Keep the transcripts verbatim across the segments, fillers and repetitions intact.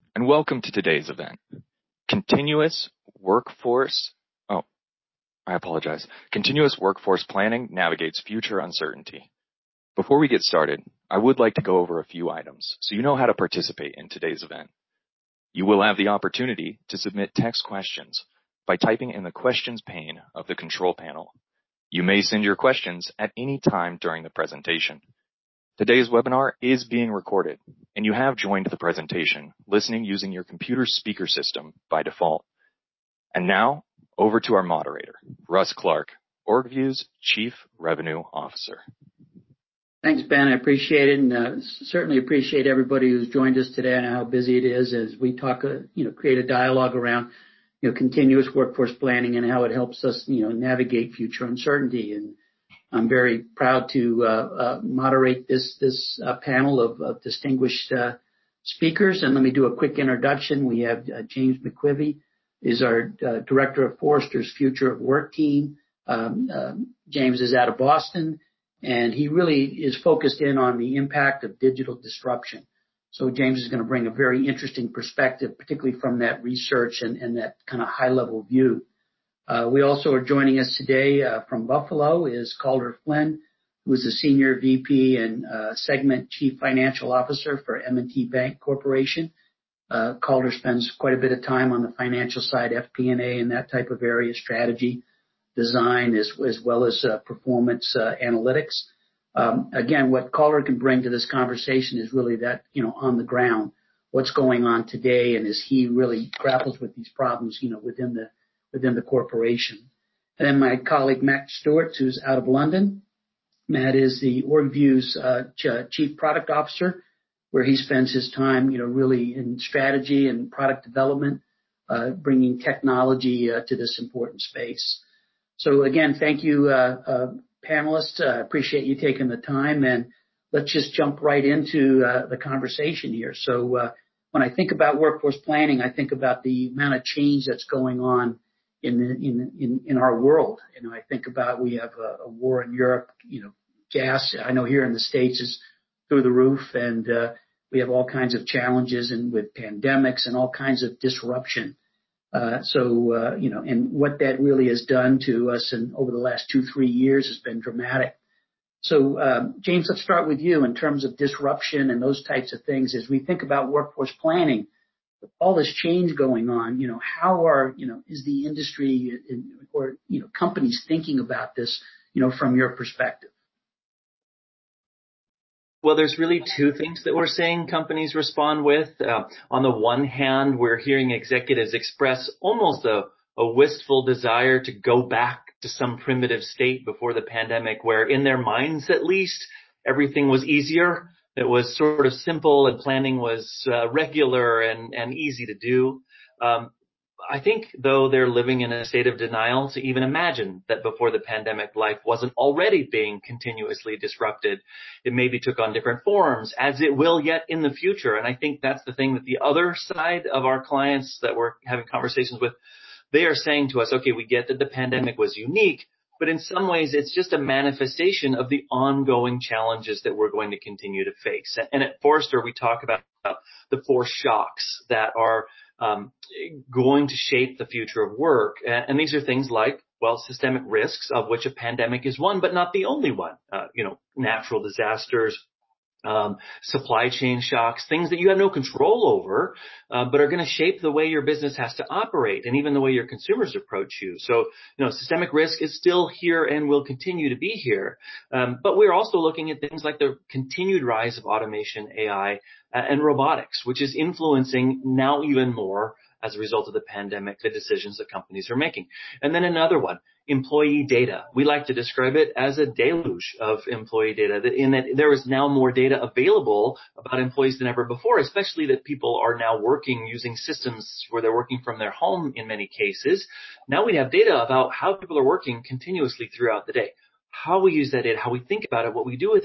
and welcome to today's event. Continuous Workforce, oh, I apologize. Continuous Workforce Planning navigates future uncertainty. Before we get started, I would like to go over a few items so you know how to participate in today's event. You will have the opportunity to submit text questions by typing in the questions pane of the control panel. You may send your questions at any time during the presentation. Today's webinar is being recorded, and you have joined the presentation listening using your computer's speaker system by default. And now, over to our moderator, Russ Clark, OrgView's Chief Revenue Officer. Thanks, Ben. I appreciate it, and uh, certainly appreciate everybody who's joined us today and how busy it is as we talk, uh, you know, create a dialogue around, you know, continuous workforce planning and how it helps us, you know, navigate future uncertainty. And I'm very proud to uh, uh, moderate this this uh, panel of, of distinguished uh, speakers. And let me do a quick introduction. We have uh, James McQuivey, is our uh, Director of Forrester's Future of Work team. Um, uh, James is out of Boston, and he really is focused in on the impact of digital disruption. So James is going to bring a very interesting perspective, particularly from that research and, and that kind of high-level view. Uh, we also are joining us today uh, from Buffalo is Calder Flynn, who is the Senior V P and uh, Segment Chief Financial Officer for M and T Bank Corporation. Uh, Calder spends quite a bit of time on the financial side, F P and A and that type of area, strategy, design, as, as well as uh, performance uh, analytics. Um, again, what Calder can bring to this conversation is really that, you know, on the ground, what's going on today, and as he really grapples with these problems, you know, within the within the corporation. And then my colleague, Matt Stewart, who's out of London. Matt is the OrgView's uh, ch- Chief Product Officer, where he spends his time, you know, really in strategy and product development, uh, bringing technology uh, to this important space. So again, thank you, uh, uh, panelists. I uh, appreciate you taking the time, and let's just jump right into uh, the conversation here. So uh, when I think about workforce planning, I think about the amount of change that's going on in the, in, in, in our world. You know, I think about we have a, a war in Europe, you know, gas, I know here in the States is through the roof, and uh, we have all kinds of challenges and with pandemics and all kinds of disruption. Uh, so, uh, you know, and what that really has done to us and over the last two, three years has been dramatic. So, um, James, let's start with you in terms of disruption and those types of things. As we think about workforce planning, with all this change going on, you know, how are, you know, is the industry or, you know, companies thinking about this, you know, from your perspective? Well, there's really two things that we're seeing companies respond with. Uh, on the one hand, we're hearing executives express almost a, a wistful desire to go back to some primitive state before the pandemic, where in their minds at least, everything was easier. It was sort of simple and planning was uh, regular and, and easy to do. Um, I think, though, they're living in a state of denial to even imagine that before the pandemic, life wasn't already being continuously disrupted. It maybe took on different forms, as it will yet in the future. And I think that's the thing that the other side of our clients that we're having conversations with, they are saying to us, okay, we get that the pandemic was unique, but in some ways, it's just a manifestation of the ongoing challenges that we're going to continue to face. And at Forrester, we talk about the four shocks that are um, going to shape the future of work. And these are things like, well, systemic risks, of which a pandemic is one, but not the only one. Uh, you know, natural disasters, Um, supply chain shocks, things that you have no control over, uh, but are going to shape the way your business has to operate and even the way your consumers approach you. So, you know, systemic risk is still here and will continue to be here. Um, but we're also looking at things like the continued rise of automation, A I, uh, and robotics, which is influencing now even more as a result of the pandemic, the decisions that companies are making. And then another one, employee data. We like to describe it as a deluge of employee data, in that there is now more data available about employees than ever before, especially that people are now working using systems where they're working from their home in many cases. Now we have data about how people are working continuously throughout the day, how we use that data, how we think about it, what we do with it.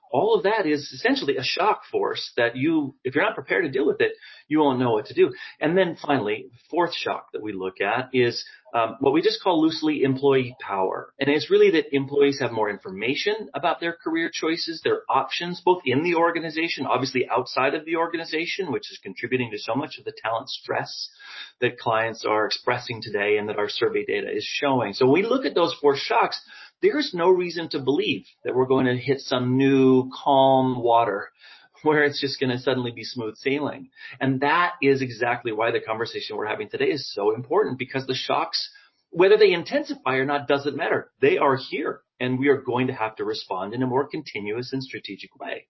all of that is essentially a shock force that you, if you're not prepared to deal with it, you won't know what to do. And then finally, fourth shock that we look at is um, what we just call loosely employee power. And it's really that employees have more information about their career choices, their options, both in the organization, obviously outside of the organization, which is contributing to so much of the talent stress that clients are expressing today and that our survey data is showing. So when we look at those four shocks, there's no reason to believe that we're going to hit some new calm water where it's just going to suddenly be smooth sailing. And that is exactly why the conversation we're having today is so important, because the shocks, whether they intensify or not, doesn't matter. They are here, and we are going to have to respond in a more continuous and strategic way.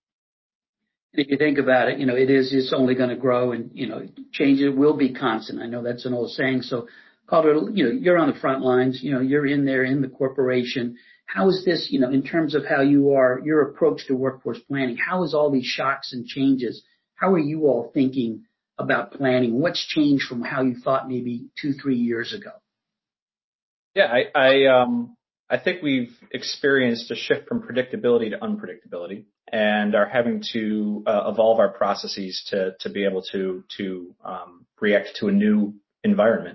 If you think about it, you know, it is, it's only going to grow, and, you know, change it will be constant. I know that's an old saying. So, Calder, you know, you're on the front lines, you know, you're in there in the corporation. How is this, you know, in terms of how you are, your approach to workforce planning, how is all these shocks and changes, how are you all thinking about planning? What's changed from how you thought maybe two, three years ago? Yeah, I, I, um, I think we've experienced a shift from predictability to unpredictability, and are having to uh, evolve our processes to, to be able to, to, um, react to a new environment.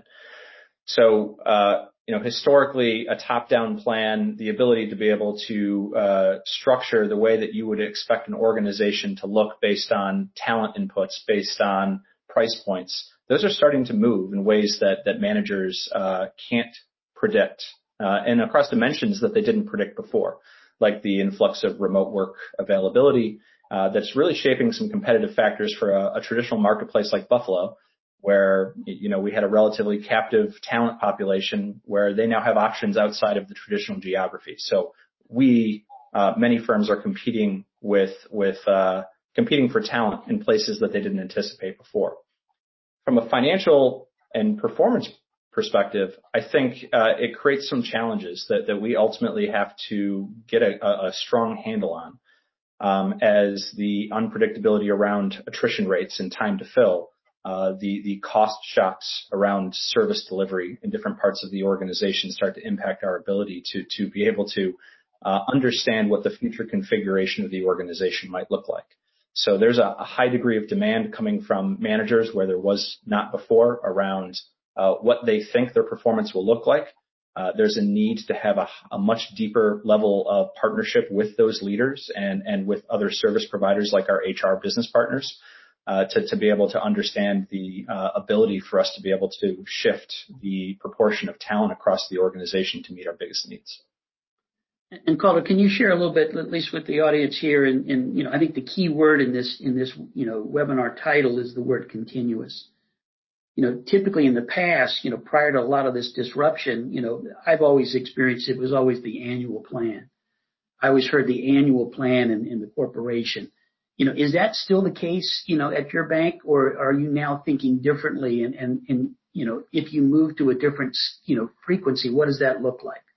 So, uh, you know, historically, a top-down plan, the ability to be able to uh, structure the way that you would expect an organization to look based on talent inputs, based on price points, those are starting to move in ways that that managers uh, can't predict, uh, and across dimensions that they didn't predict before, like the influx of remote work availability uh, that's really shaping some competitive factors for a, a traditional marketplace like Buffalo, where, you know, we had a relatively captive talent population where they now have options outside of the traditional geography. So we, uh, many firms are competing with, with, uh, competing for talent in places that they didn't anticipate before. From a financial and performance perspective, I think, uh, it creates some challenges that, that we ultimately have to get a, a strong handle on, um, as the unpredictability around attrition rates and time to fill, Uh, the, the cost shocks around service delivery in different parts of the organization start to impact our ability to, to be able to uh, understand what the future configuration of the organization might look like. So there's a, a high degree of demand coming from managers where there was not before around uh, what they think their performance will look like. Uh, there's a need to have a, a much deeper level of partnership with those leaders and, and with other service providers like our H R business partners. Uh, to, to be able to understand the uh, ability for us to be able to shift the proportion of talent across the organization to meet our biggest needs. And Calder, can you share a little bit, at least with the audience here, and, and you know, I think the key word in this in this you know webinar title is the word continuous. You know, typically in the past, you know, prior to a lot of this disruption, you know, I've always experienced it was always the annual plan. I always heard the annual plan in, in the corporation. You know, is that still the case, you know, at your bank, or are you now thinking differently? And, and, and, you know, if you move to a different, you know, frequency, what does that look like?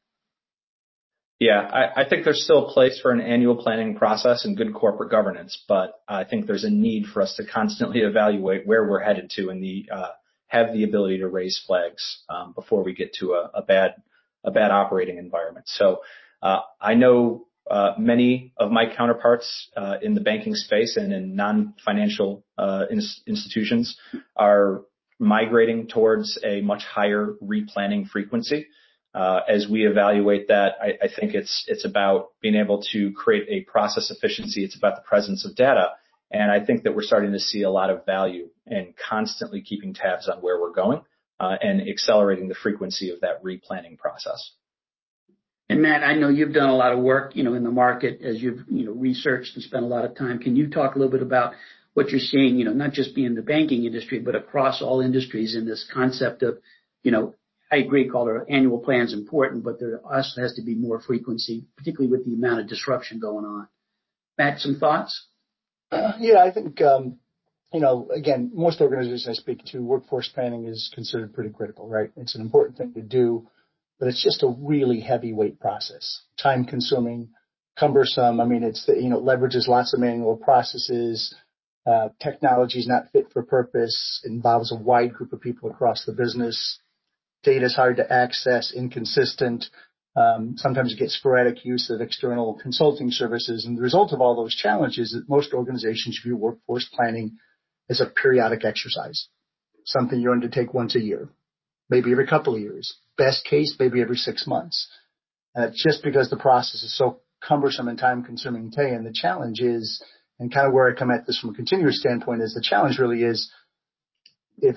Yeah, I, I think there's still a place for an annual planning process and good corporate governance, but I think there's a need for us to constantly evaluate where we're headed to and the, uh, have the ability to raise flags, um, before we get to a, a bad, a bad operating environment. So, uh, I know Uh, many of my counterparts uh, in the banking space and in non-financial uh, in- institutions are migrating towards a much higher replanning frequency. Uh, as we evaluate that, I, I think it's it's about being able to create a process efficiency. It's about the presence of data, and I think that we're starting to see a lot of value in constantly keeping tabs on where we're going uh, and accelerating the frequency of that replanning process. And Matt, I know you've done a lot of work, you know, in the market as you've, you know, researched and spent a lot of time. Can you talk a little bit about what you're seeing, you know, not just being the banking industry, but across all industries in this concept of, you know, I agree, Calder, annual plan is important, but there also has to be more frequency, particularly with the amount of disruption going on. Matt, some thoughts? Uh, yeah, I think, um, you know, again, most organizations I speak to, workforce planning is considered pretty critical, right? It's an important thing to do. But it's just a really heavyweight process, time consuming, cumbersome. I mean, it's, the, you know, leverages lots of manual processes. Uh, technology is not fit for purpose, involves a wide group of people across the business. Data is hard to access, inconsistent. Um, sometimes you get sporadic use of external consulting services. And the result of all those challenges is that most organizations view workforce planning as a periodic exercise, something you undertake once a year, maybe every couple of years. Best case, maybe every six months. Uh, just because the process is so cumbersome and time-consuming today. And the challenge is, and kind of where I come at this from a continuous standpoint, is the challenge really is if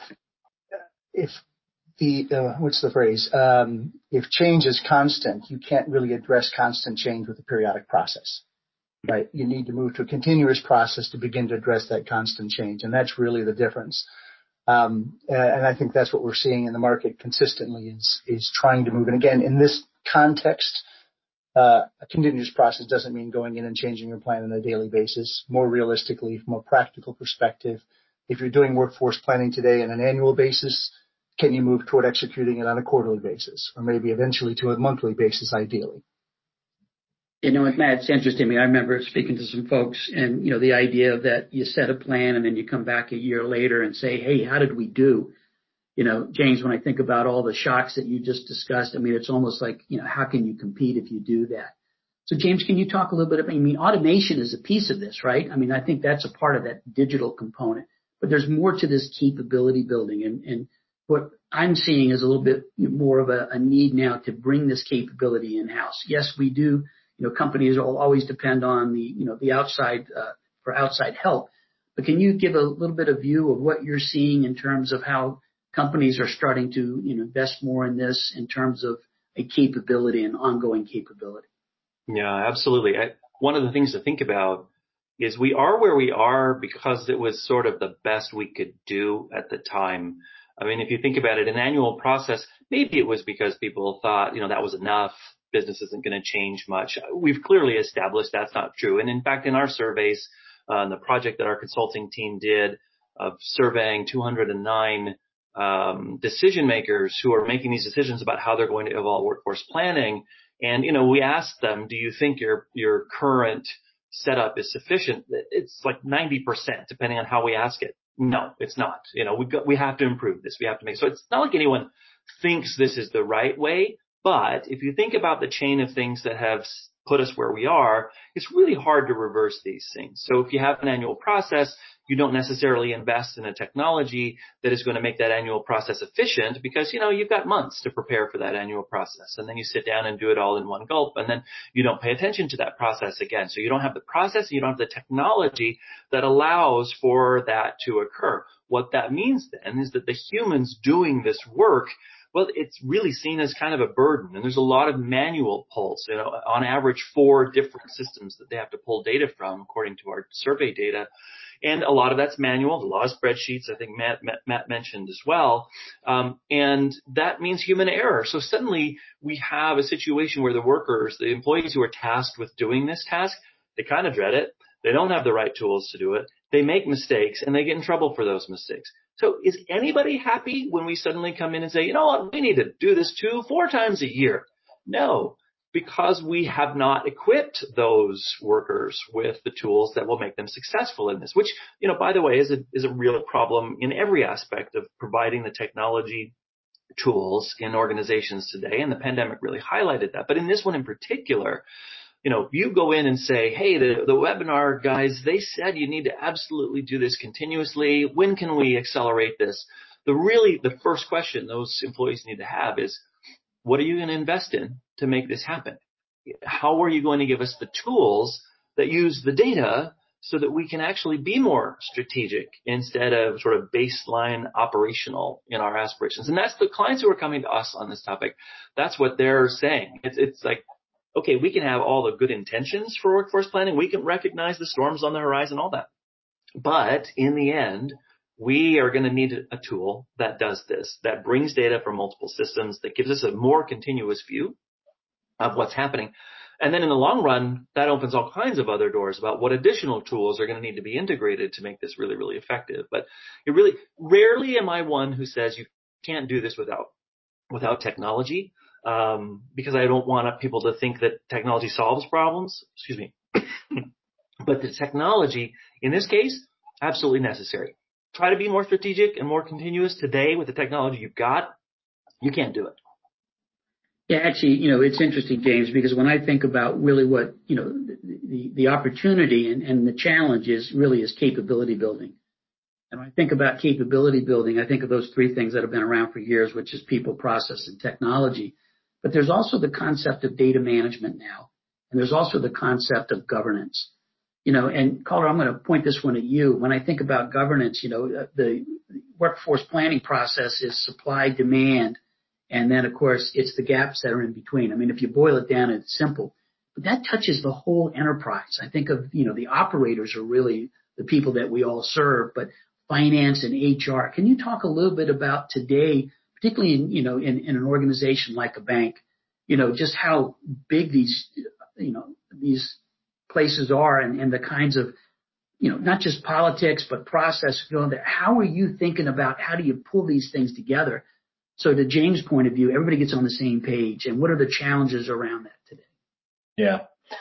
if the uh, what's the phrase? Um, if change is constant, you can't really address constant change with a periodic process, right? You need to move to a continuous process to begin to address that constant change, and that's really the difference. Um, and I think that's what we're seeing in the market consistently is is trying to move. And again, in this context, uh, a continuous process doesn't mean going in and changing your plan on a daily basis. More realistically, from a practical perspective, if you're doing workforce planning today on an annual basis, can you move toward executing it on a quarterly basis, or maybe eventually to a monthly basis, ideally? You know, Matt, it's interesting to me. I remember speaking to some folks and, you know, the idea that you set a plan and then you come back a year later and say, hey, how did we do? You know, James, when I think about all the shocks that you just discussed, I mean, it's almost like, you know, how can you compete if you do that? So, James, can you talk a little bit about, I mean, automation is a piece of this, right? I mean, I think that's a part of that digital component, but there's more to this capability building. And, and what I'm seeing is a little bit more of a, a need now to bring this capability in-house. Yes, we do. You know, companies will always depend on the, you know, the outside, uh, for outside help. But can you give a little bit of view of what you're seeing in terms of how companies are starting to, you know, invest more in this in terms of a capability and ongoing capability? Yeah, absolutely. I, one of the things to think about is we are where we are because it was sort of the best we could do at the time. I mean, if you think about it, an annual process, maybe it was because people thought, you know, that was enough. Business isn't going to change much. We've clearly established that's not true. And in fact, in our surveys, uh, the project that our consulting team did of surveying two hundred nine um, decision makers who are making these decisions about how they're going to evolve workforce planning. And, you know, we asked them, do you think your, your current setup is sufficient? It's like ninety percent, depending on how we ask it. No, it's not. You know, we got, we have to improve this. We have to make, so it's not like anyone thinks this is the right way. But if you think about the chain of things that have put us where we are, it's really hard to reverse these things. So if you have an annual process, you don't necessarily invest in a technology that is going to make that annual process efficient because, you know, you've got months to prepare for that annual process. And then you sit down and do it all in one gulp. And then you don't pay attention to that process again. So you don't have the process and you don't have the technology that allows for that to occur. What that means then is that the humans doing this work, well, it's really seen as kind of a burden, and there's a lot of manual pulls. You know, on average, four different systems that they have to pull data from, according to our survey data, and a lot of that's manual. A lot of spreadsheets, I think Matt, Matt, Matt mentioned as well, um, and that means human error. So suddenly we have a situation where the workers, the employees who are tasked with doing this task, they kind of dread it. They don't have the right tools to do it. They make mistakes, and they get in trouble for those mistakes. So is anybody happy when we suddenly come in and say, you know what, we need to do this two, four times a year? No, because we have not equipped those workers with the tools that will make them successful in this, which, you know, by the way, is a, is a real problem in every aspect of providing the technology tools in organizations today. And the pandemic really highlighted that. But in this one in particular, you know, you go in and say, hey, the, the webinar guys, they said you need to absolutely do this continuously. When can we accelerate this? The really, the first question those employees need to have is, what are you going to invest in to make this happen? How are you going to give us the tools that use the data so that we can actually be more strategic instead of sort of baseline operational in our aspirations? And that's the clients who are coming to us on this topic. That's what they're saying. It's, it's like, okay, we can have all the good intentions for workforce planning. We can recognize the storms on the horizon, all that. But in the end, we are going to need a tool that does this, that brings data from multiple systems, that gives us a more continuous view of what's happening. And then in the long run, that opens all kinds of other doors about what additional tools are going to need to be integrated to make this really, really effective. But it really, rarely am I one who says you can't do this without, without technology. Um, because I don't want people to think that technology solves problems. Excuse me. But the technology, in this case, absolutely necessary. Try to be more strategic and more continuous today with the technology you've got. You can't do it. Yeah, actually, you know, it's interesting, James, because when I think about really what, you know, the, the opportunity and, and the challenge is really is capability building. And when I think about capability building, I think of those three things that have been around for years, which is people, process, and technology. But there's also the concept of data management now. And there's also the concept of governance. You know, and Calder, I'm going to point this one at you. When I think about governance, you know, the workforce planning process is supply, demand, and then, of course, it's the gaps that are in between. I mean, if you boil it down, it's simple. But that touches the whole enterprise. I think of, you know, the operators are really the people that we all serve, but finance and H R. Can you talk a little bit about today, particularly in, you know, in, in an organization like a bank, you know, just how big these, you know, these places are and, and the kinds of, you know, not just politics, but process. You know, how are you thinking about how do you pull these things together? So to James' point of view, everybody gets on the same page. And what are the challenges around that today? Yeah.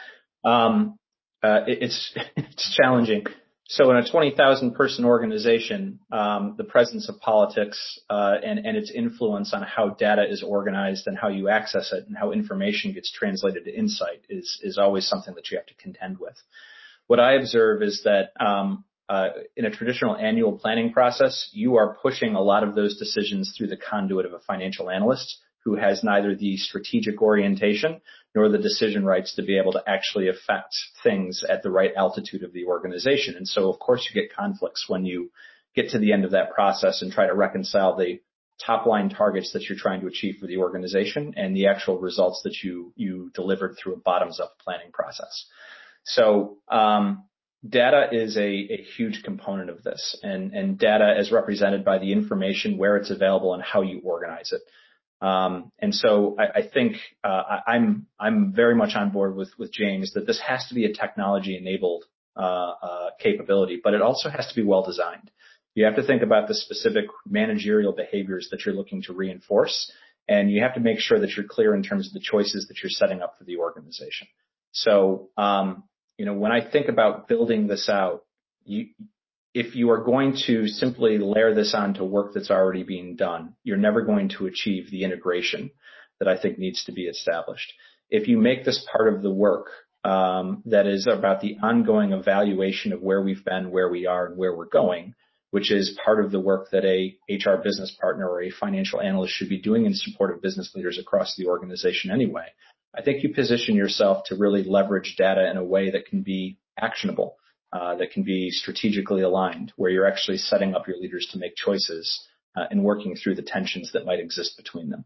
Um, uh, it, it's, it's challenging. So in a twenty thousand person organization, um, the presence of politics, uh, and, and its influence on how data is organized and how you access it and how information gets translated to insight is, is always something that you have to contend with. What I observe is that, um, Uh, in a traditional annual planning process, you are pushing a lot of those decisions through the conduit of a financial analyst who has neither the strategic orientation nor the decision rights to be able to actually affect things at the right altitude of the organization. And so, of course, you get conflicts when you get to the end of that process and try to reconcile the top line targets that you're trying to achieve for the organization and the actual results that you, you delivered through a bottoms up planning process. So, um, Data is a, a huge component of this, and, and data is represented by the information, where it's available, and how you organize it. Um, and so I, I think uh, I, I'm I'm very much on board with with James that this has to be a technology-enabled uh, uh, capability, but it also has to be well designed. You have to think about the specific managerial behaviors that you're looking to reinforce, and you have to make sure that you're clear in terms of the choices that you're setting up for the organization. So. Um, You know, when I think about building this out, you, if you are going to simply layer this on to work that's already being done, you're never going to achieve the integration that I think needs to be established. If you make this part of the work um, that is about the ongoing evaluation of where we've been, where we are, and where we're going, which is part of the work that a H R business partner or a financial analyst should be doing in support of business leaders across the organization anyway, I think you position yourself to really leverage data in a way that can be actionable, uh, that can be strategically aligned, where you're actually setting up your leaders to make choices uh, and working through the tensions that might exist between them.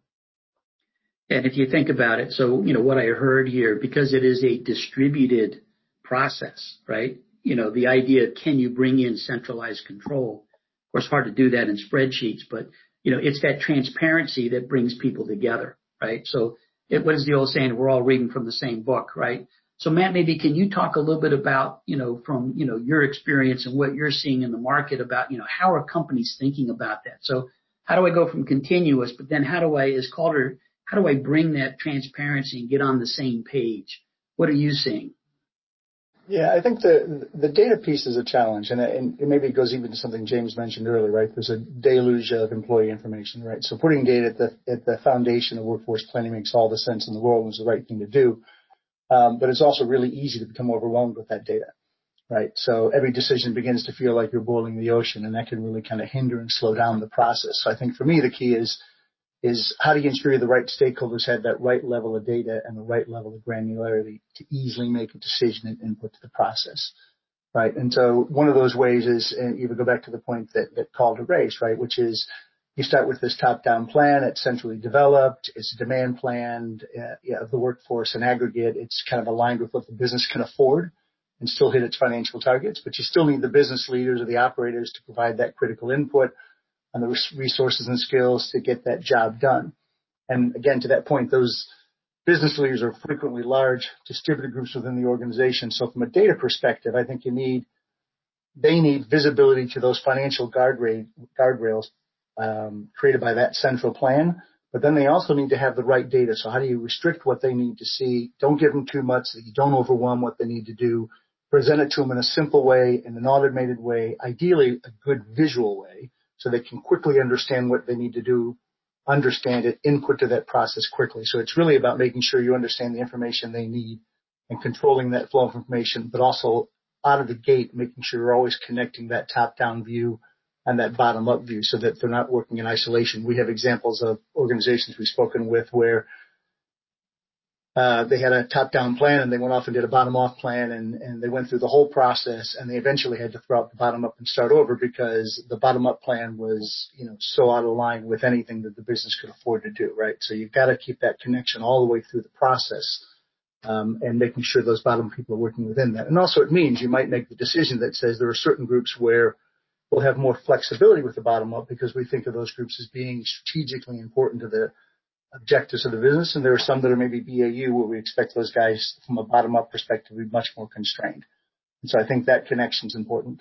And if you think about it, so, you know, what I heard here, because it is a distributed process, right? You know, the idea, can you bring in centralized control? Of course, hard to do that in spreadsheets, but, you know, it's that transparency that brings people together, right? So, It, what is the old saying? We're all reading from the same book, right? So, Matt, maybe can you talk a little bit about, you know, from, you know, your experience and what you're seeing in the market about, you know, how are companies thinking about that? So how do I go from continuous, but then how do I, as Calder, how do I bring that transparency and get on the same page? What are you seeing? Yeah, I think the the data piece is a challenge, and, and maybe it goes even to something James mentioned earlier, right? There's a deluge of employee information, right? So putting data at the at the foundation of workforce planning makes all the sense in the world and is the right thing to do. Um, but it's also really easy to become overwhelmed with that data, right? So every decision begins to feel like you're boiling the ocean, and that can really kind of hinder and slow down the process. So I think for me, the key is is how do you ensure the right stakeholders have that right level of data and the right level of granularity to easily make a decision and input to the process, right? And so one of those ways is, and even go back to the point that, that Calder raised, right, which is you start with this top-down plan. It's centrally developed. It's a demand plan uh, yeah, of the workforce in aggregate. It's kind of aligned with what the business can afford and still hit its financial targets. But you still need the business leaders or the operators to provide that critical input on the resources and skills to get that job done. And again, to that point, those business leaders are frequently large distributed groups within the organization. So from a data perspective, I think you need, they need visibility to those financial guardrail, guardrails um, created by that central plan. But then they also need to have the right data. So how do you restrict what they need to see? Don't give them too much that you don't overwhelm what they need to do. Present it to them in a simple way, in an automated way, ideally a good visual way, so they can quickly understand what they need to do understand it, input to that process quickly. So it's really about making sure you understand the information they need and controlling that flow of information, but also out of the gate, making sure you're always connecting that top-down view and that bottom-up view so that they're not working in isolation. We have examples of organizations we've spoken with where uh, they had a top-down plan and they went off and did a bottom-off plan, and, and they went through the whole process, and they eventually had to throw out the bottom-up and start over because the bottom-up plan was, you know, so out of line with anything that the business could afford to do, right? So you've got to keep that connection all the way through the process. Um, and making sure those bottom people are working within that. And also it means you might make the decision that says there are certain groups where we'll have more flexibility with the bottom up because we think of those groups as being strategically important to the objectives of the business. And there are some that are maybe B A U where we expect those guys from a bottom up perspective to be much more constrained. And so I think that connection is important.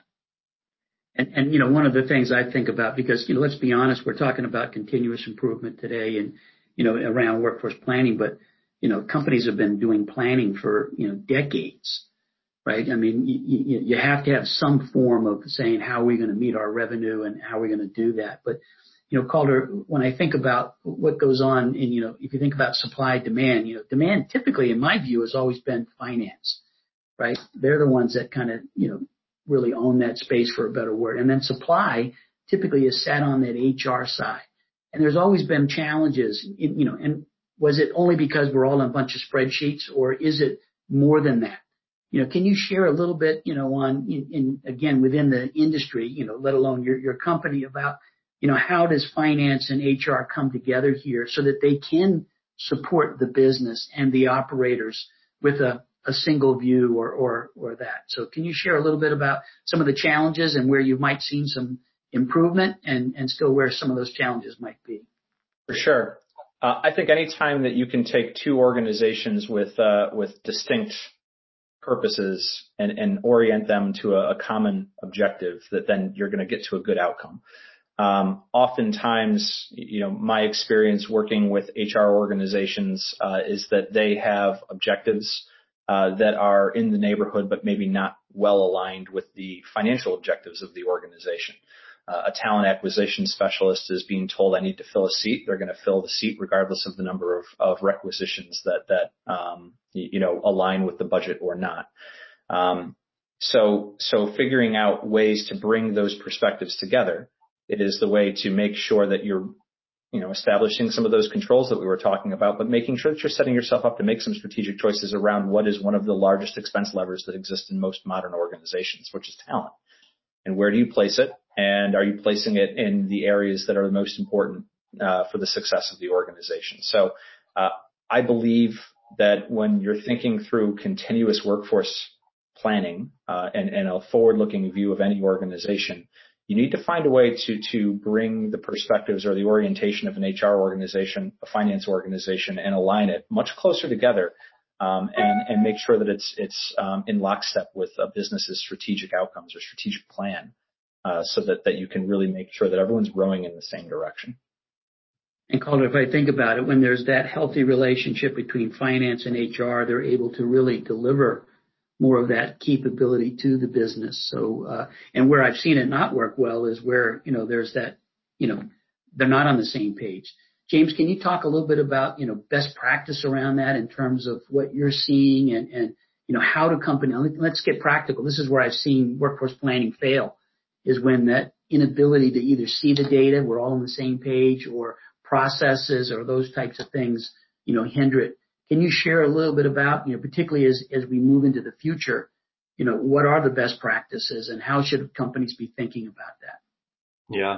And, and, you know, one of the things I think about, because, you know, let's be honest, we're talking about continuous improvement today and, you know, around workforce planning, but you know, companies have been doing planning for, you know, decades, right? I mean, you, you have to have some form of saying how are we going to meet our revenue and how are we going to do that. But, you know, Calder, when I think about what goes on in, you know, if you think about supply, demand, you know, demand typically, in my view, has always been finance, right? They're the ones that kind of, you know, really own that space, for a better word. And then supply typically is sat on that H R side. And there's always been challenges, in, you know, and was it only because we're all in a bunch of spreadsheets, or is it more than that? You know, can you share a little bit, you know, on, in, in again, within the industry, you know, let alone your, your company, about, you know, how does finance and H R come together here so that they can support the business and the operators with a, a single view or, or, or that? So can you share a little bit about some of the challenges and where you might seen some improvement and, and still where some of those challenges might be? For sure. Uh, I think any time that you can take two organizations with uh, with distinct purposes and, and orient them to a, a common objective, that then you're going to get to a good outcome. Um, oftentimes, you know, my experience working with H R organizations uh, is that they have objectives uh, that are in the neighborhood, but maybe not well aligned with the financial objectives of the organization. Uh, a talent acquisition specialist is being told, I need to fill a seat. They're going to fill the seat regardless of the number of, of requisitions that, that, um, you, you know, align with the budget or not. Um, so, so figuring out ways to bring those perspectives together is the way to make sure that you're, you know, establishing some of those controls that we were talking about, but making sure that you're setting yourself up to make some strategic choices around what is one of the largest expense levers that exist in most modern organizations, which is talent. And where do you place it? And are you placing it in the areas that are the most important uh, for the success of the organization? So uh, I believe that when you're thinking through continuous workforce planning uh, and, and a forward-looking view of any organization, you need to find a way to to bring the perspectives or the orientation of an H R organization, a finance organization, and align it much closer together. Um, and, and make sure that it's it's um, in lockstep with a business's strategic outcomes or strategic plan, uh, so that, that you can really make sure that everyone's rowing in the same direction. And Calder, if I think about it, when there's that healthy relationship between finance and H R, they're able to really deliver more of that capability to the business. So, uh, and where I've seen it not work well is where, you know, there's that, you know, they're not on the same page. James, can you talk a little bit about, you know, best practice around that in terms of what you're seeing and, and you know, how do companies, let's get practical. This is where I've seen workforce planning fail, is when that inability to either see the data, we're all on the same page, or processes or those types of things, you know, hinder it. Can you share a little bit about, you know, particularly as, as we move into the future, you know, what are the best practices and how should companies be thinking about that? Yeah.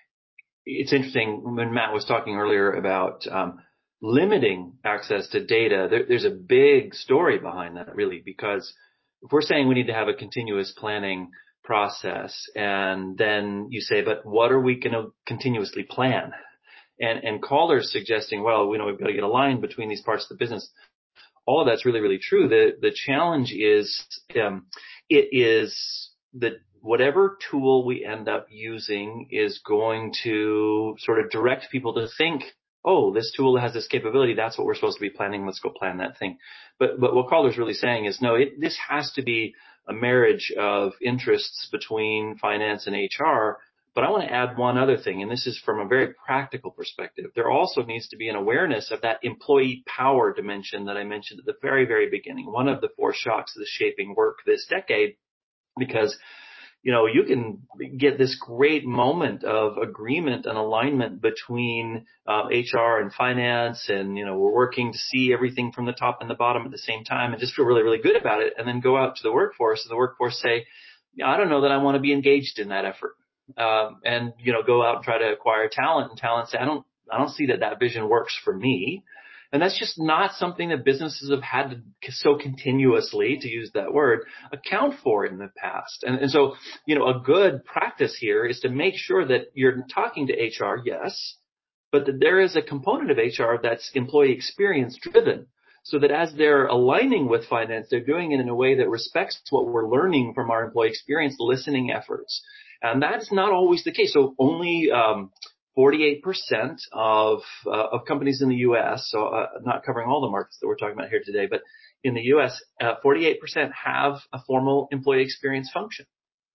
It's interesting when Matt was talking earlier about um, limiting access to data. There, there's a big story behind that, really, because if we're saying we need to have a continuous planning process, and then you say, but what are we going to continuously plan? And, and Calder's suggesting, well, we know we've got to get aligned between these parts of the business. All of that's really, really true. The the challenge is um, it is that whatever tool we end up using is going to sort of direct people to think, oh, this tool has this capability. That's what we're supposed to be planning. Let's go plan that thing. But but what Calder's really saying is, no, it, this has to be a marriage of interests between finance and H R, But I want to add one other thing, and this is from a very practical perspective. There also needs to be an awareness of that employee power dimension that I mentioned at the very, very beginning, one of the four shocks that is shaping work this decade, because you know, you can get this great moment of agreement and alignment between uh, H R and finance, and, you know, we're working to see everything from the top and the bottom at the same time and just feel really, really good about it, and then go out to the workforce, and the workforce say, yeah, I don't know that I want to be engaged in that effort. Um, and, you know, go out and try to acquire talent, and talent say, I don't, I don't see that that vision works for me. And that's just not something that businesses have had to so continuously, to use that word, account for in the past. And, and so, you know, a good practice here is to make sure that you're talking to H R, yes, but that there is a component of H R that's employee experience driven, so that as they're aligning with finance, they're doing it in a way that respects what we're learning from our employee experience listening efforts. And that's not always the case. So only, um, forty-eight percent of uh, of companies in the U S, so uh, not covering all the markets that we're talking about here today, but in the U S, uh, forty-eight percent have a formal employee experience function.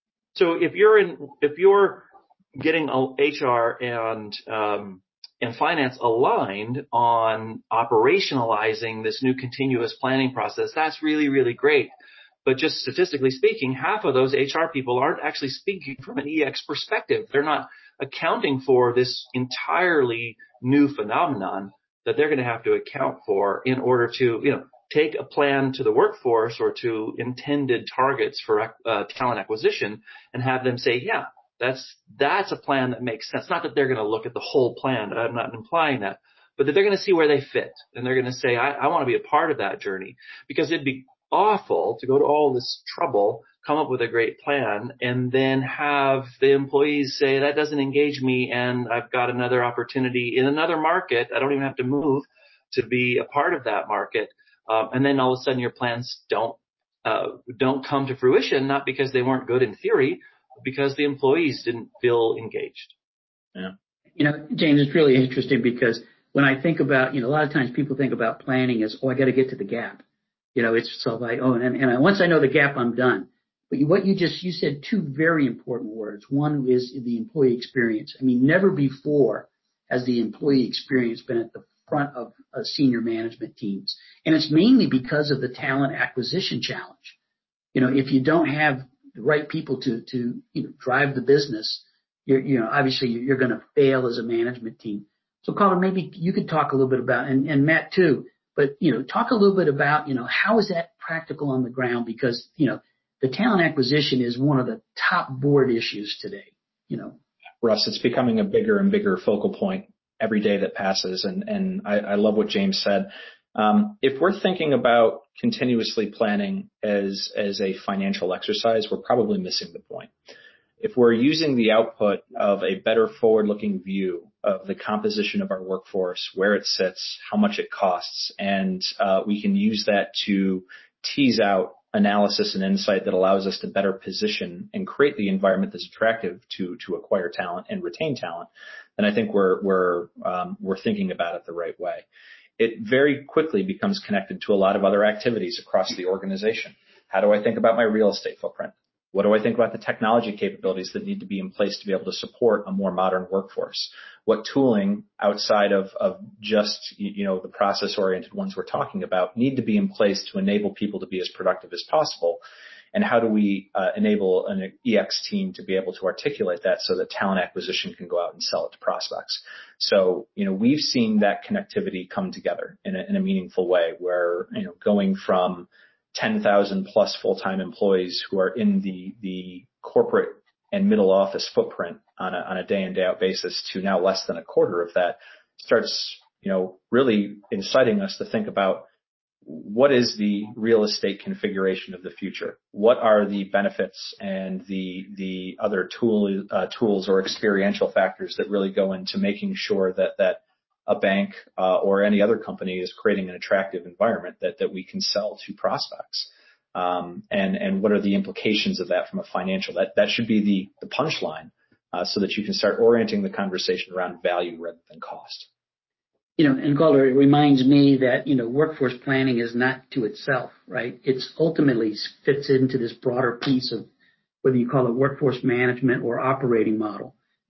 So if you're in, if you're getting H R and um, and finance aligned on operationalizing this new continuous planning process, that's really, really great. But just statistically speaking, half of those H R people aren't actually speaking from an E X perspective. They're not accounting for this entirely new phenomenon that they're going to have to account for in order to, you know, take a plan to the workforce or to intended targets for uh, talent acquisition and have them say, yeah, that's, that's a plan that makes sense. Not that they're going to look at the whole plan. I'm not implying that, but that they're going to see where they fit. And they're going to say, I, I want to be a part of that journey, because it'd be awful to go to all this trouble, come up with a great plan, and then have the employees say, that doesn't engage me, and I've got another opportunity in another market. I don't even have to move to be a part of that market. Um, and then all of a sudden your plans don't uh, don't come to fruition, not because they weren't good in theory, but because the employees didn't feel engaged. Yeah. You know, James, it's really interesting, because when I think about, you know, a lot of times people think about planning as, oh, I got to get to the gap. You know, it's so like, oh, and, and I, once I know the gap, I'm done. But you, what you just, you said two very important words. One is the employee experience. I mean, never before has the employee experience been at the front of uh, senior management teams. And it's mainly because of the talent acquisition challenge. You know, if you don't have the right people to, to, you know, drive the business, you're, you know, obviously you're going to fail as a management team. So Colin, maybe you could talk a little bit about, and, and Matt too, but, you know, talk a little bit about, you know, how is that practical on the ground? Because, you know, the talent acquisition is one of the top board issues today, you know. Russ, it's becoming a bigger and bigger focal point every day that passes. And, and I, I love what James said. Um, if we're thinking about continuously planning as, as a financial exercise, we're probably missing the point. If we're using the output of a better forward-looking view of the composition of our workforce, where it sits, how much it costs, and uh, we can use that to tease out analysis and insight that allows us to better position and create the environment that's attractive to to acquire talent and retain talent, then I think we're we're um, we're thinking about it the right way. It very quickly becomes connected to a lot of other activities across the organization. How do I think about my real estate footprint? What do I think about the technology capabilities that need to be in place to be able to support a more modern workforce? What tooling outside of, of just, you know, the process-oriented ones we're talking about need to be in place to enable people to be as productive as possible? And how do we uh, enable an E X team to be able to articulate that so that talent acquisition can go out and sell it to prospects? So, you know, we've seen that connectivity come together in a, in a meaningful way where, you know, going from ten thousand plus full-time employees who are in the, the corporate and middle office footprint on a, on a day in, day out basis to now less than a quarter of that starts, you know, really inciting us to think about what is the real estate configuration of the future? What are the benefits and the, the other tool, uh, tools or experiential factors that really go into making sure that, that a bank uh, or any other company is creating an attractive environment that, that we can sell to prospects. Um, and, and what are the implications of that from a financial, that, that should be the, the punchline uh, so that you can start orienting the conversation around value rather than cost. You know, and Calder, it reminds me that, you know, workforce planning is not to itself, right? It's ultimately fits into this broader piece of whether you call it workforce management or operating model.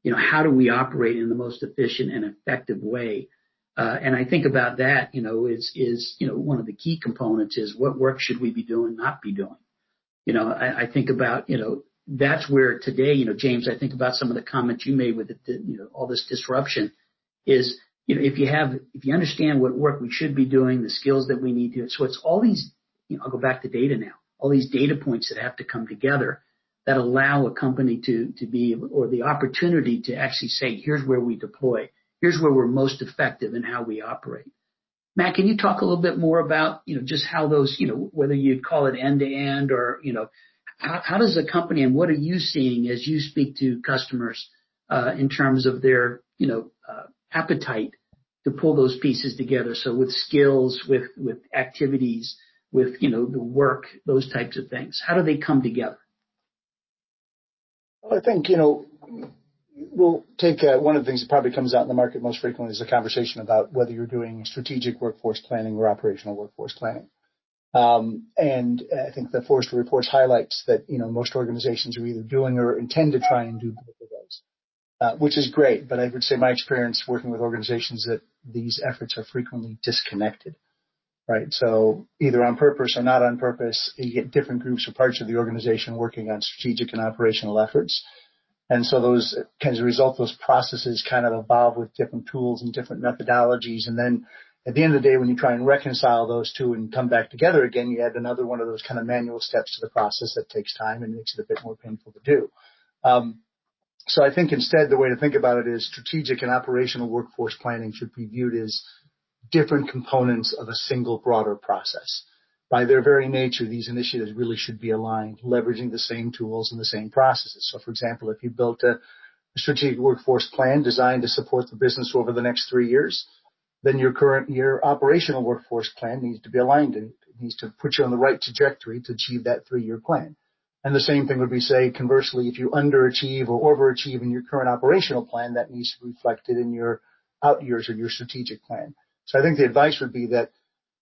you know, how do we operate in the most efficient and effective way? Uh, and I think about that, you know, is, is, you know, one of the key components is what work should we be doing, not be doing? You know, I, I think about, you know, that's where today, you know, James, I think about some of the comments you made with the, you know, all this disruption is, you know, if you have, if you understand what work we should be doing, the skills that we need to, so it's all these, you know, I'll go back to data now, all these data points that have to come together that allow a company to, to be, or the opportunity to actually say, here's where we deploy. Here's where we're most effective in how we operate. Matt, can you talk a little bit more about, you know, just how those, you know, whether you'd call it end to end or, you know, how, how does a company and what are you seeing as you speak to customers uh, in terms of their, you know, uh, appetite to pull those pieces together? So with skills, with, with activities, with, you know, the work, those types of things, how do they come together? Well, I think, you know, we'll take uh, one of the things that probably comes out in the market most frequently is a conversation about whether you're doing strategic workforce planning or operational workforce planning. Um, and I think the Forrester reports highlights that, you know, most organizations are either doing or intend to try and do both of those, uh, which is great. But I would say my experience working with organizations that these efforts are frequently disconnected, right? So either on purpose or not on purpose, you get different groups or parts of the organization working on strategic and operational efforts. And so those, as a result, those processes kind of evolve with different tools and different methodologies. And then at the end of the day, when you try and reconcile those two and come back together again, you add another one of those kind of manual steps to the process that takes time and makes it a bit more painful to do. Um, so I think instead the way to think about it is strategic and operational workforce planning should be viewed as different components of a single broader process. By their very nature, these initiatives really should be aligned, leveraging the same tools and the same processes. So, for example, if you built a strategic workforce plan designed to support the business over the next three years, then your current year operational workforce plan needs to be aligned and it needs to put you on the right trajectory to achieve that three-year plan. And the same thing would be, say, conversely, if you underachieve or overachieve in your current operational plan, that needs to be reflected in your out years or your strategic plan. So I think the advice would be that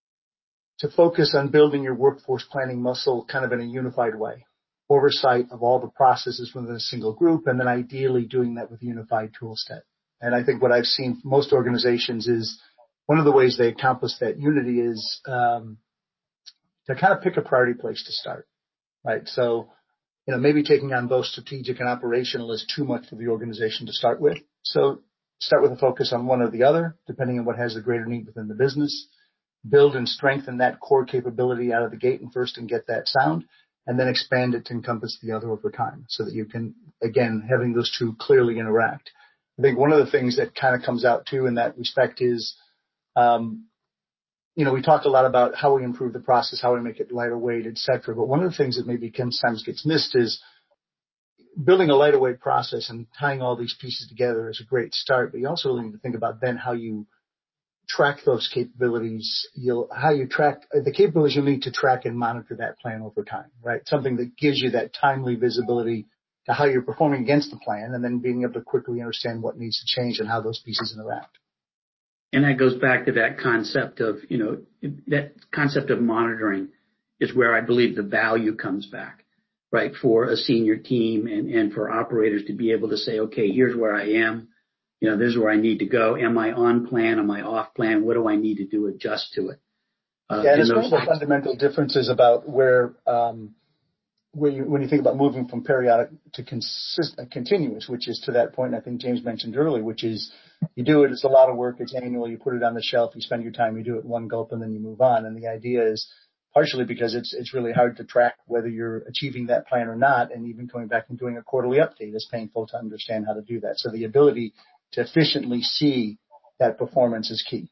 to focus on building your workforce planning muscle kind of in a unified way, oversight of all the processes within a single group, and then ideally doing that with a unified tool set. And I think what I've seen from most organizations is one of the ways they accomplish that unity is um, to kind of pick a priority place to start, right? So, you know, maybe taking on both strategic and operational is too much for the organization to start with. So start with a focus on one or the other, depending on what has the greater need within the business. Build and strengthen that core capability out of the gate and first and get that sound, and then expand it to encompass the other over time so that you can, again, having those two clearly interact. I think one of the things that kind of comes out too in that respect is, um, you know, we talked a lot about how we improve the process, how we make it lighter weight, et cetera. But one of the things that maybe sometimes gets missed is building a lighter weight process and tying all these pieces together is a great start. But you also really need to think about then how you track those capabilities, you'll, how you track the capabilities you'll need to track and monitor that plan over time, right? Something that gives you that timely visibility to how you're performing against the plan and then being able to quickly understand what needs to change and how those pieces interact. And that goes back to that concept of, you know, that concept of monitoring is where I believe the value comes back, right? For a senior team and, and for operators to be able to say, okay, here's where I am. You know, this is where I need to go. Am I on plan? Am I off plan? What do I need to do to adjust to it? Uh, yeah, and it's one of the fundamental differences about where, um, where you, when you think about moving from periodic to consistent, continuous, which is to that point, I think James mentioned earlier, which is you do it, it's a lot of work, it's annual, you put it on the shelf, you spend your time, you do it one gulp, and then you move on. And the idea is partially because it's it's really hard to track whether you're achieving that plan or not, and even coming back and doing a quarterly update is painful to understand how to do that. So the ability to efficiently see that performance is key.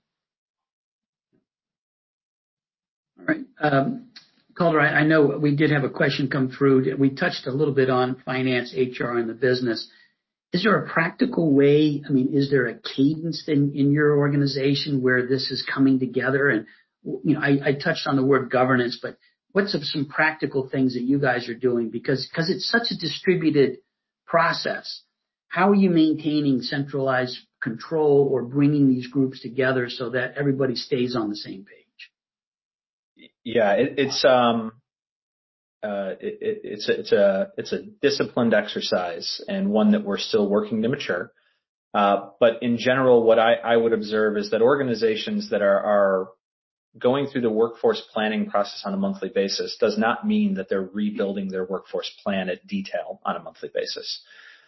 All right. Um, Calder, I, I know we did have a question come through. We touched a little bit on finance, H R, and the business. Is there a practical way, I mean, is there a cadence in, in your organization where this is coming together? And, you know, I, I touched on the word governance, but what's some practical things that you guys are doing? Because, because it's such a distributed process. How are you maintaining centralized control or bringing these groups together so that everybody stays on the same page? Yeah, it, it's um, uh, it, it, it's a, it's a, it's a disciplined exercise and one that we're still working to mature. Uh, but in general, what I, I would observe is that organizations that are, are going through the workforce planning process on a monthly basis does not mean that they're rebuilding their workforce plan at detail on a monthly basis.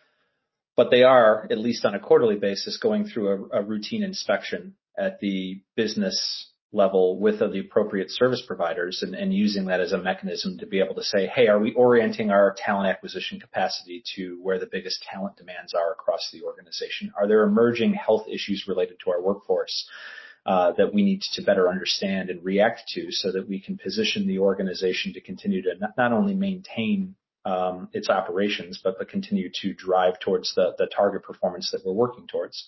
But they are, at least on a quarterly basis, going through a, a routine inspection at the business level with the appropriate service providers and, and using that as a mechanism to be able to say, hey, are we orienting our talent acquisition capacity to where the biggest talent demands are across the organization? Are there emerging health issues related to our workforce uh, that we need to better understand and react to so that we can position the organization to continue to not, not only maintain um, its operations, but, but continue to drive towards the, the target performance that we're working towards?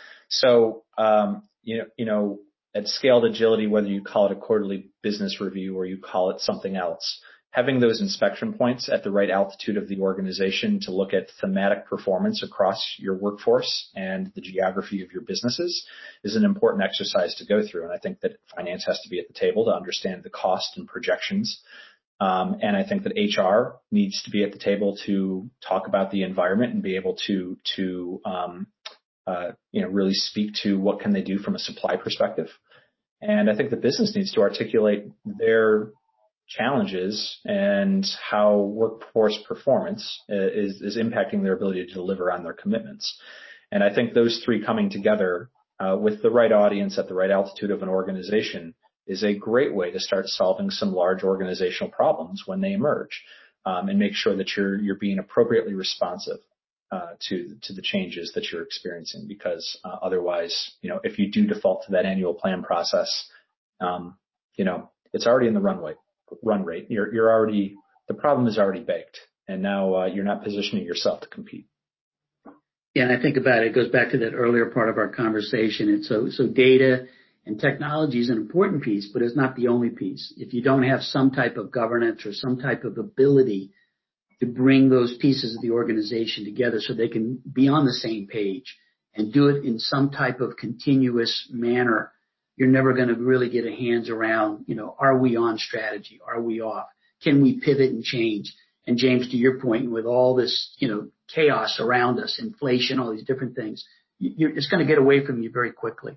So, um, you know, you know, at Scaled Agility, whether you call it a quarterly business review or you call it something else, having those inspection points at the right altitude of the organization to look at thematic performance across your workforce and the geography of your businesses is an important exercise to go through. And I think that finance has to be at the table to understand the cost and projections. Um, and I think that H R needs to be at the table to talk about the environment and be able to, to, um, uh, you know, really speak to what can they do from a supply perspective. And I think the business needs to articulate their challenges and how workforce performance is, is impacting their ability to deliver on their commitments. And I think those three coming together uh, with the right audience at the right altitude of an organization is a great way to start solving some large organizational problems when they emerge, um, and make sure that you're you're being appropriately responsive uh, to to the changes that you're experiencing. Because uh, otherwise, you know, if you do default to that annual plan process, um, you know, it's already in the runway. run rate. You're, you're already, the problem is already baked, and now uh, you're not positioning yourself to compete. Yeah, and I think about it, it goes back to that earlier part of our conversation. And so, so data and technology is an important piece, but it's not the only piece. If you don't have some type of governance or some type of ability to bring those pieces of the organization together so they can be on the same page and do it in some type of continuous manner, you're never going to really get a hands around, you know, are we on strategy? Are we off? Can we pivot and change? And James, to your point, with all this, you know, chaos around us, inflation, all these different things, you're, it's going to get away from you very quickly.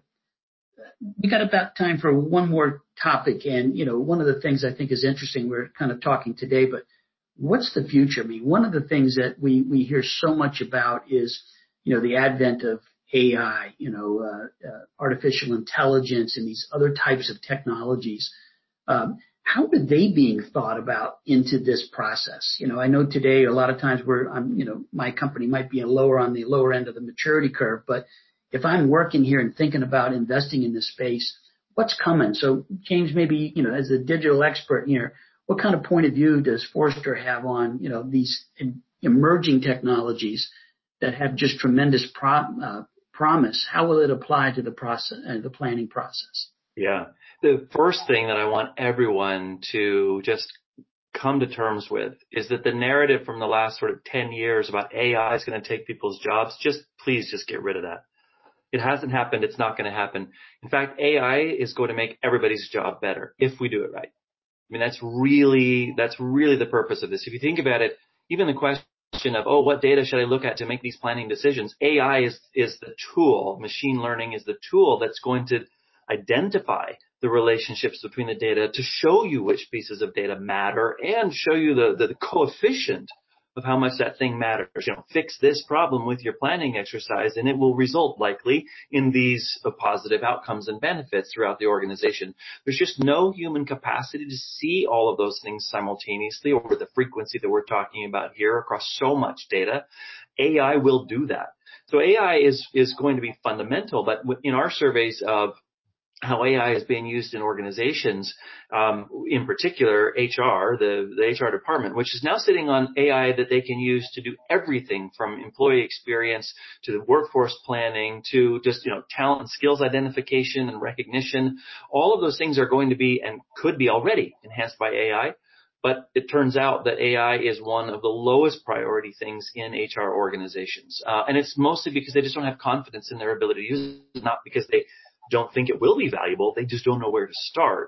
We got about time for one more topic. And, you know, one of the things I think is interesting, we're kind of talking today, but what's the future? I mean, one of the things that we, we hear so much about is, you know, the advent of A I, you know, uh, uh, artificial intelligence and these other types of technologies. Um, how are they being thought about into this process? You know, I know today a lot of times we're, I'm, you know, my company might be a lower on the lower end of the maturity curve, but if I'm working here and thinking about investing in this space, what's coming? So James, maybe, you know, as a digital expert here, what kind of point of view does Forrester have on, you know, these emerging technologies that have just tremendous pro- uh, promise? How will it apply to the process, uh, the planning process? Yeah. The first thing that I want everyone to just come to terms with is that the narrative from the last sort of ten years about A I is going to take people's jobs, just please just get rid of that. It hasn't happened. It's not going to happen. In fact, A I is going to make everybody's job better if we do it right. I mean, that's really, that's really the purpose of this. If you think about it, even the question of, oh, what data should I look at to make these planning decisions? A I is, is the tool. Machine learning is the tool that's going to identify the relationships between the data to show you which pieces of data matter and show you the, the, the coefficient of how much that thing matters. You know, fix this problem with your planning exercise and it will result likely in these positive outcomes and benefits throughout the organization. There's just no human capacity to see all of those things simultaneously or with the frequency that we're talking about here across so much data. A I will do that. So A I is, is going to be fundamental, but in our surveys of how A I is being used in organizations, um, in particular H R, the, the H R department, which is now sitting on A I that they can use to do everything from employee experience to the workforce planning to just, you know, talent and skills identification and recognition. All of those things are going to be and could be already enhanced by A I. But it turns out that A I is one of the lowest priority things in H R organizations. Uh, and it's mostly because they just don't have confidence in their ability to use it, not because they don't think it will be valuable. They just don't know where to start.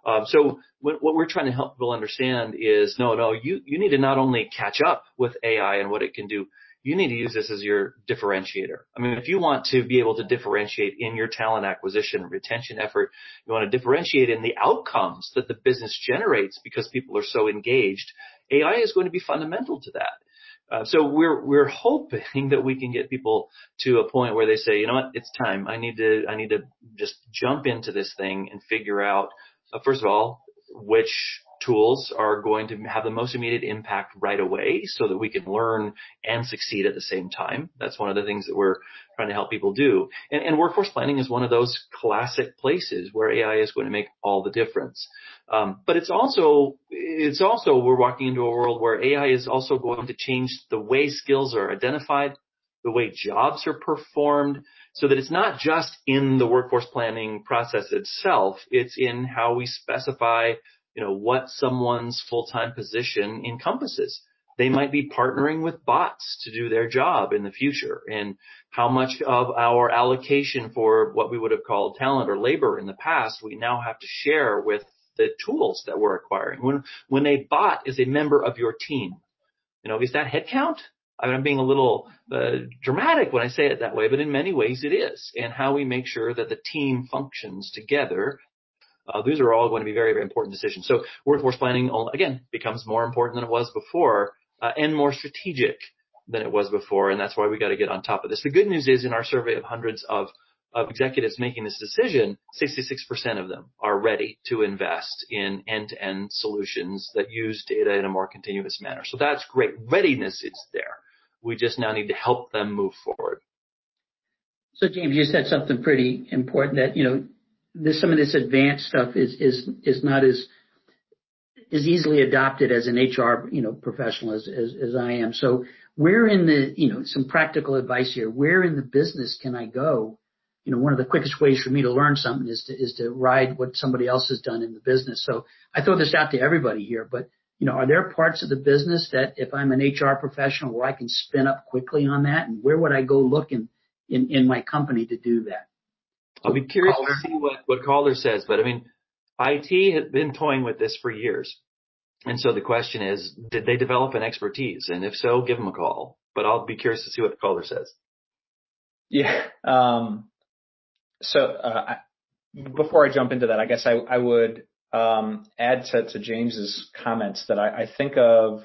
Um, so what, what we're trying to help people understand is, no, no, you, you need to not only catch up with A I and what it can do, you need to use this as your differentiator. I mean, if you want to be able to differentiate in your talent acquisition and retention effort, you want to differentiate in the outcomes that the business generates because people are so engaged, A I is going to be fundamental to that. Uh, so we're we're hoping that we can get people to a point where they say, you know what, it's time. I need to I need to just jump into this thing and figure out, uh, first of all, which tools are going to have the most immediate impact right away so that we can learn and succeed at the same time. That's one of the things that we're trying to help people do. And, and workforce planning is one of those classic places where A I is going to make all the difference. Um, but it's also, it's also, we're walking into a world where A I is also going to change the way skills are identified, the way jobs are performed, so that it's not just in the workforce planning process itself, it's in how we specify, you know, what someone's full-time position encompasses. They might be partnering with bots to do their job in the future, and how much of our allocation for what we would have called talent or labor in the past, we now have to share with the tools that we're acquiring. When, when a bot is a member of your team, you know, is that headcount? I mean, I'm being a little uh, dramatic when I say it that way, but in many ways it is. And how we make sure that the team functions together, uh, these are all going to be very, very important decisions. So workforce planning, again, becomes more important than it was before, uh, and more strategic than it was before. And that's why we got to get on top of this. The good news is, in our survey of hundreds of, of executives making this decision, sixty-six percent of them are ready to invest in end-to-end solutions that use data in a more continuous manner. So that's great. Readiness is there. We just now need to help them move forward. So James, you said something pretty important, that, you know, this, some of this advanced stuff is, is, is not as, is easily adopted as an H R, you know, professional as, as, as I am. So where in the, you know, some practical advice here, where in the business can I go? You know, one of the quickest ways for me to learn something is to, is to ride what somebody else has done in the business. So I throw this out to everybody here, but, you know, are there parts of the business that if I'm an H R professional where I can spin up quickly on that? And where would I go look in, in, in my company to do that? I'll be curious Caller. to see what, what Caller says, but I mean, I T has been toying with this for years. And so the question is, did they develop an expertise? And if so, give them a call. But I'll be curious to see what the Caller says. Yeah. Um, so uh, I, before I jump into that, I guess I, I would um, add to, to James's comments that I, I think of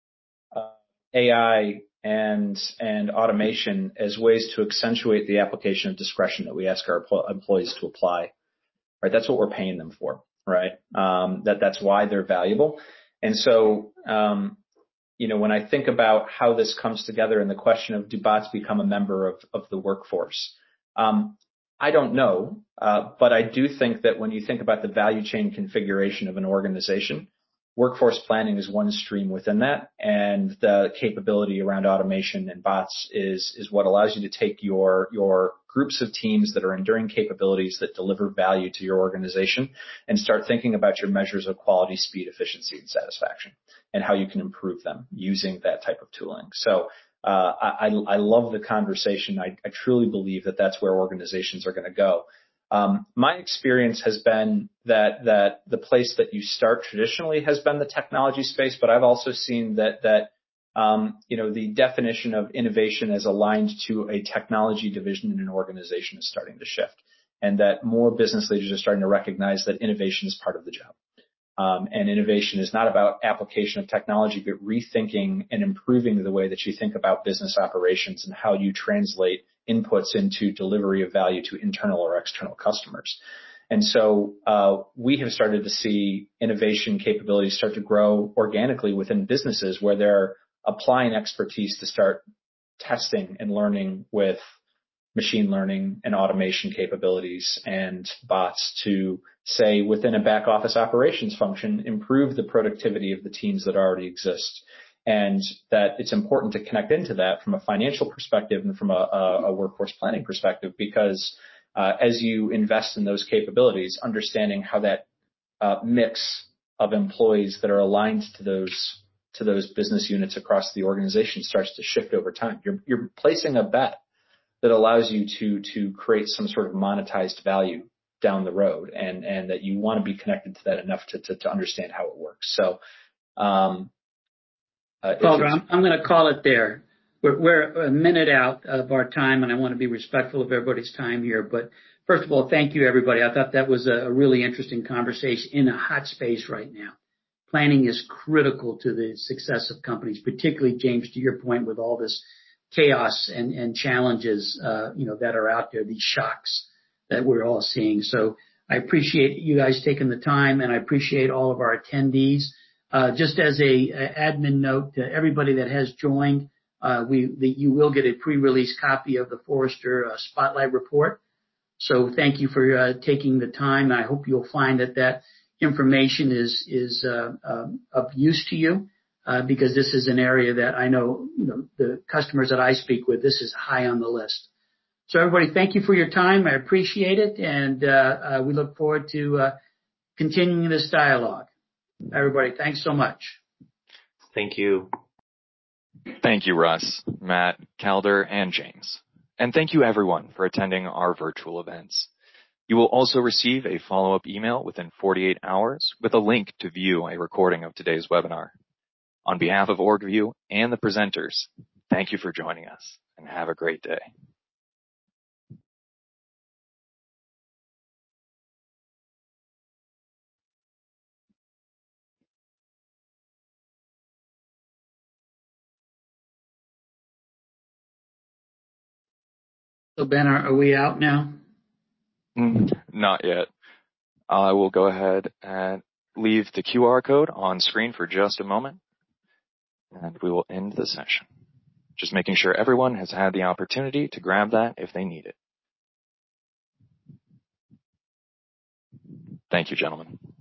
uh, A I and and automation as ways to accentuate the application of discretion that we ask our employees to apply. Right, that's what we're paying them for. Right, um, that that's why they're valuable. And so, um, you know, when I think about how this comes together and the question of do bots become a member of of the workforce, um, I don't know, uh, but I do think that when you think about the value chain configuration of an organization, workforce planning is one stream within that, and the capability around automation and bots is is what allows you to take your your groups of teams that are enduring capabilities that deliver value to your organization and start thinking about your measures of quality, speed, efficiency, and satisfaction, and how you can improve them using that type of tooling. So uh, I, I love the conversation. I, I truly believe that that's where organizations are going to go. Um, my experience has been that that the place that you start traditionally has been the technology space, but I've also seen that that um, you know the definition of innovation as aligned to a technology division in an organization is starting to shift, and that more business leaders are starting to recognize that innovation is part of the job. Um, and innovation is not about application of technology, but rethinking and improving the way that you think about business operations and how you translate inputs into delivery of value to internal or external customers. And so uh, we have started to see innovation capabilities start to grow organically within businesses where they're applying expertise to start testing and learning with machine learning and automation capabilities and bots to, say, within a back office operations function, improve the productivity of the teams that already exist. And that it's important to connect into that from a financial perspective and from a, a, a workforce planning perspective, because uh, as you invest in those capabilities, understanding how that uh, mix of employees that are aligned to those to those business units across the organization starts to shift over time. You're, you're placing a bet that allows you to to create some sort of monetized value down the road, and and that you want to be connected to that enough to to, to understand how it works. So, um, uh, Calder, I'm, I'm going to call it there. We're, we're a minute out of our time, and I want to be respectful of everybody's time here. But first of all, thank you, everybody. I thought that was a really interesting conversation in a hot space right now. Planning is critical to the success of companies, particularly, James, to your point, with all this chaos and, and challenges, uh, you know, that are out there, these shocks that we're all seeing. So I appreciate you guys taking the time, and I appreciate all of our attendees. Uh, just as a, a admin note to everybody that has joined, Uh, we, the, you will get a pre-release copy of the Forrester uh, Spotlight Report. So thank you for uh, taking the time. I hope you'll find that that information is is uh, uh, of use to you, uh, because this is an area that I know, you know, the customers that I speak with, this is high on the list. So everybody, thank you for your time. I appreciate it, and uh, uh, we look forward to uh, continuing this dialogue. Everybody, thanks so much. Thank you. Thank you, Russ, Matt, Calder, and James. And thank you, everyone, for attending our virtual events. You will also receive a follow-up email within forty-eight hours with a link to view a recording of today's webinar. On behalf of OrgView and the presenters, thank you for joining us, and have a great day. So Ben, are, are we out now? Mm, not yet. I will go ahead and leave the Q R code on screen for just a moment, and we will end the session. Just making sure everyone has had the opportunity to grab that if they need it. Thank you, gentlemen.